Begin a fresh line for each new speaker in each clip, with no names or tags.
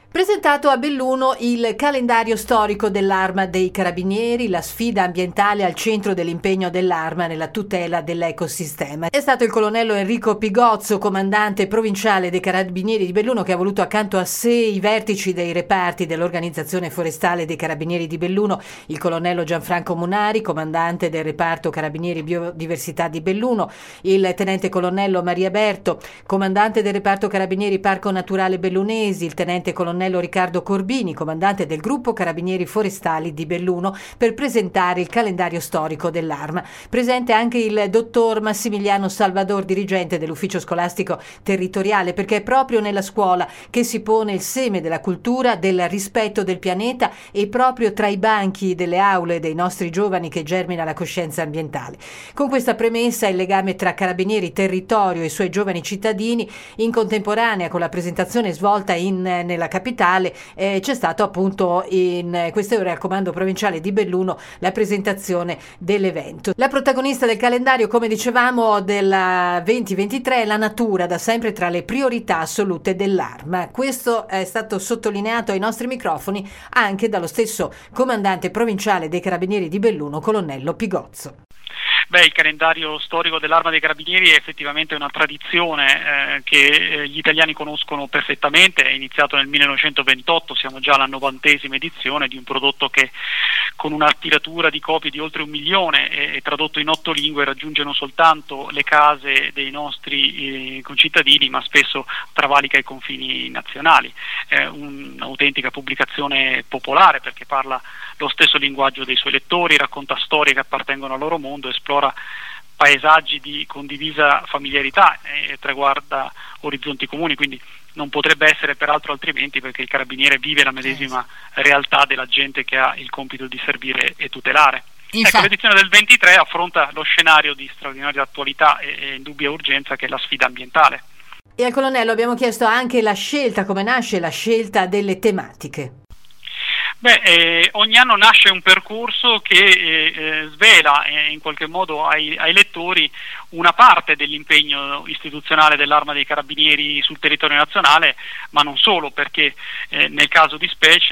Presentato a Belluno il calendario storico dell'Arma dei Carabinieri, la sfida ambientale al centro dell'impegno dell'Arma nella tutela dell'ecosistema. È stato il colonnello Enrico Pigozzo, comandante provinciale dei Carabinieri di Belluno, che ha voluto accanto a sé i vertici dei reparti dell'Organizzazione Forestale dei Carabinieri di Belluno, il colonnello Gianfranco Munari, comandante del reparto Carabinieri Biodiversità di Belluno, il tenente colonnello Maria Berto, comandante del reparto Carabinieri Parco Naturale Bellunesi, il tenente colonnello Riccardo Corbini, comandante del gruppo Carabinieri Forestali di Belluno, per presentare il calendario storico dell'Arma. Presente anche il dottor Massimiliano Salvador, dirigente dell'ufficio scolastico territoriale, perché è proprio nella scuola che si pone il seme della cultura, del rispetto del pianeta, e proprio tra i banchi delle aule dei nostri giovani che germina la coscienza ambientale. Con questa premessa, il legame tra Carabinieri, territorio e i suoi giovani cittadini, in contemporanea con la presentazione svolta nella capitale, c'è stato appunto in queste ore al comando provinciale di Belluno la presentazione dell'evento. La protagonista del calendario, come dicevamo, del 2023 è la natura, da sempre tra le priorità assolute dell'Arma. Questo è stato sottolineato ai nostri microfoni anche dallo stesso comandante provinciale dei Carabinieri di Belluno, colonnello Pigozzo.
Il calendario storico dell'Arma dei Carabinieri è effettivamente una tradizione che gli italiani conoscono perfettamente. È iniziato nel 1928, siamo già alla 90esima edizione di un prodotto che, con una tiratura di copie di oltre 1 milione e tradotto in 8 lingue, raggiunge non soltanto le case dei nostri concittadini, ma spesso travalica i confini nazionali. È un'autentica pubblicazione popolare, perché parla lo stesso linguaggio dei suoi lettori, racconta storie che appartengono al loro mondo, esplora paesaggi di condivisa familiarità e traguarda orizzonti comuni, quindi non potrebbe essere peraltro altrimenti, perché il carabiniere vive la medesima realtà della gente che ha il compito di servire e tutelare. Ecco, l'edizione del 23 affronta lo scenario di straordinaria attualità e indubbia urgenza, che è la sfida ambientale.
E al colonnello abbiamo chiesto anche la scelta, come nasce la scelta delle tematiche.
Ogni anno nasce un percorso che svela in qualche modo ai lettori una parte dell'impegno istituzionale dell'Arma dei Carabinieri sul territorio nazionale, ma non solo, perché nel caso di specie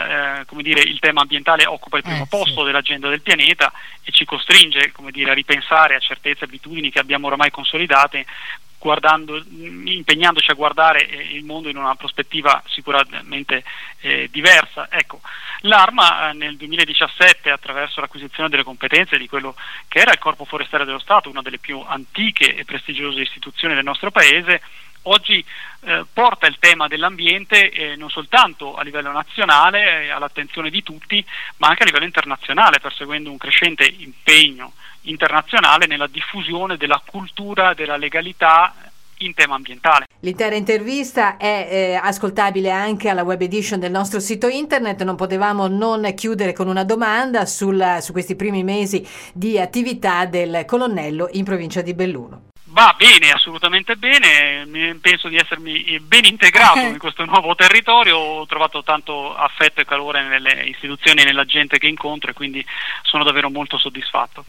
il tema ambientale occupa il primo posto dell'agenda del pianeta e ci costringe, a ripensare a certezze e abitudini che abbiamo oramai consolidate, impegnandoci a guardare il mondo in una prospettiva sicuramente diversa. Ecco, l'Arma nel 2017, attraverso l'acquisizione delle competenze di quello che era il Corpo Forestale dello Stato, una delle più antiche e prestigiose istituzioni del nostro paese, oggi porta il tema dell'ambiente non soltanto a livello nazionale all'attenzione di tutti, ma anche a livello internazionale, perseguendo un crescente impegno internazionale nella diffusione della cultura della legalità in tema ambientale.
L'intera intervista è ascoltabile anche alla web edition del nostro sito internet. Non potevamo non chiudere con una domanda su questi primi mesi di attività del colonnello in provincia di Belluno.
Va bene, assolutamente bene, penso di essermi ben integrato in questo nuovo territorio, ho trovato tanto affetto e calore nelle istituzioni e nella gente che incontro, e quindi sono davvero molto soddisfatto.